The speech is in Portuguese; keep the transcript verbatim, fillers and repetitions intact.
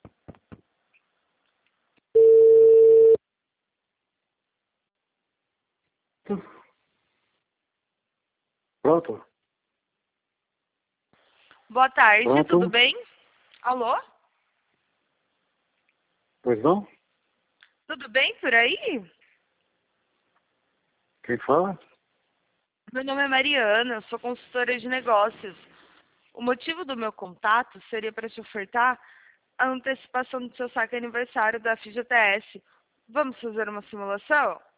Pronto? Boa tarde, Pronto? tudo bem? Alô? Pois não? Tudo bem por aí? Quem fala? Meu nome é Mariana, eu sou consultora de negócios. O motivo do meu contato seria para te ofertar a antecipação do seu saque aniversário da F G T S. Vamos fazer uma simulação?